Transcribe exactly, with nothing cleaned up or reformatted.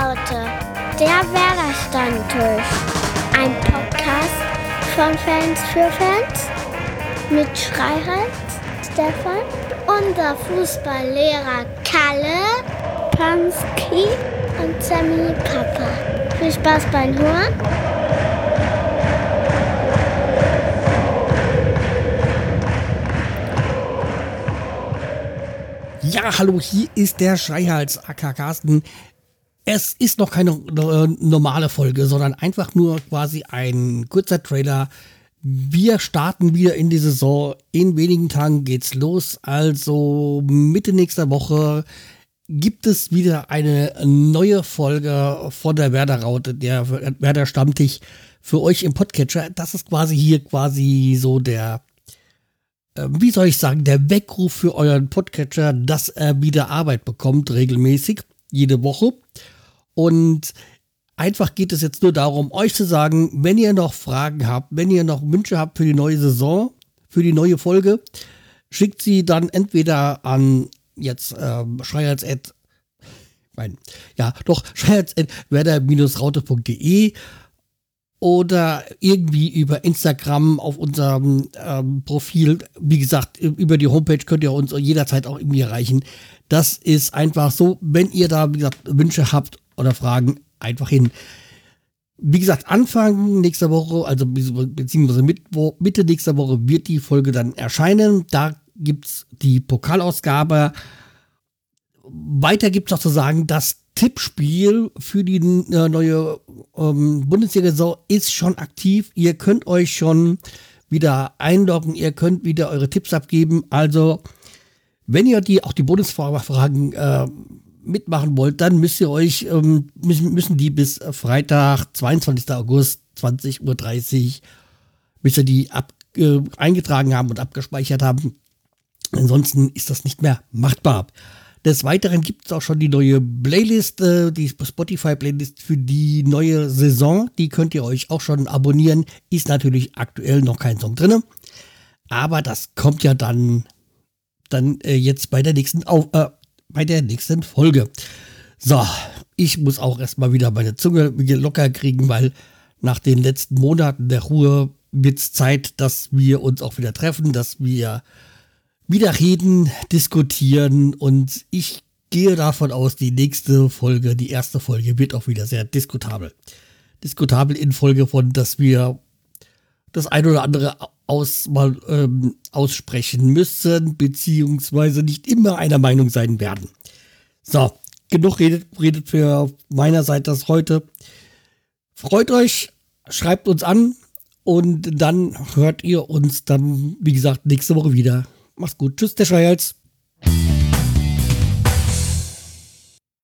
Werderaute, der Werder-Stammtisch. Ein Podcast von Fans für Fans mit Schreihals, Stefan, unser Fußballlehrer Kalle, Pansky und Sammy Papa. Viel Spaß beim Hören. Ja, hallo, hier ist der Schreihals, aka Carsten. Es ist noch keine äh, normale Folge, sondern einfach nur quasi ein kurzer Trailer. Wir starten wieder in die Saison. In wenigen Tagen geht's los. Also Mitte nächster Woche gibt es wieder eine neue Folge von der Werder-Raute, der Werder-Stammtisch für euch im Podcatcher. Das ist quasi hier quasi so der... wie soll ich sagen, der Weckruf für euren Podcatcher, dass er wieder Arbeit bekommt, regelmäßig, jede Woche. Und einfach geht es jetzt nur darum, euch zu sagen, wenn ihr noch Fragen habt, wenn ihr noch Wünsche habt für die neue Saison, für die neue Folge, schickt sie dann entweder an jetzt ähm, schreihals at, nein, ja, doch, schreihals at werder-raute punkt de oder irgendwie über Instagram auf unserem ähm, Profil. Wie gesagt, über die Homepage könnt ihr uns jederzeit auch irgendwie erreichen. Das ist einfach so, wenn ihr da, wie gesagt, Wünsche habt oder Fragen, einfach hin. Wie gesagt, Anfang nächster Woche, also beziehungsweise Mitte nächster Woche wird die Folge dann erscheinen. Da gibt's die Pokalausgabe. Weiter gibt's noch zu sagen, dass Tippspiel für die äh, neue ähm, Bundesliga-Saison ist schon aktiv. Ihr könnt euch schon wieder einloggen, ihr könnt wieder eure Tipps abgeben. Also, wenn ihr die auch die Bundesfragen äh, mitmachen wollt, dann müsst ihr euch, ähm, müssen, müssen die bis Freitag, zweiundzwanzigster August, zwanzig Uhr dreißig, bis ihr die ab, äh, eingetragen haben und abgespeichert haben. Ansonsten ist das nicht mehr machbar. Des Weiteren gibt es auch schon die neue Playlist, äh, die Spotify-Playlist für die neue Saison. Die könnt ihr euch auch schon abonnieren. Ist natürlich aktuell noch kein Song drin. Aber das kommt ja dann, dann äh, jetzt bei der nächsten Auf, äh, bei der nächsten Folge. So, ich muss auch erstmal wieder meine Zunge locker kriegen, weil nach den letzten Monaten der Ruhe wird es Zeit, dass wir uns auch wieder treffen, dass wir wieder reden, diskutieren, und ich gehe davon aus, die nächste Folge, die erste Folge wird auch wieder sehr diskutabel. Diskutabel in Folge von, dass wir das ein oder andere aus, mal ähm, aussprechen müssen, beziehungsweise nicht immer einer Meinung sein werden. So, genug redet, redet für meiner Seite das heute. Freut euch, schreibt uns an und dann hört ihr uns dann, wie gesagt, nächste Woche wieder. Macht's gut. Tschüss, der Schreihals.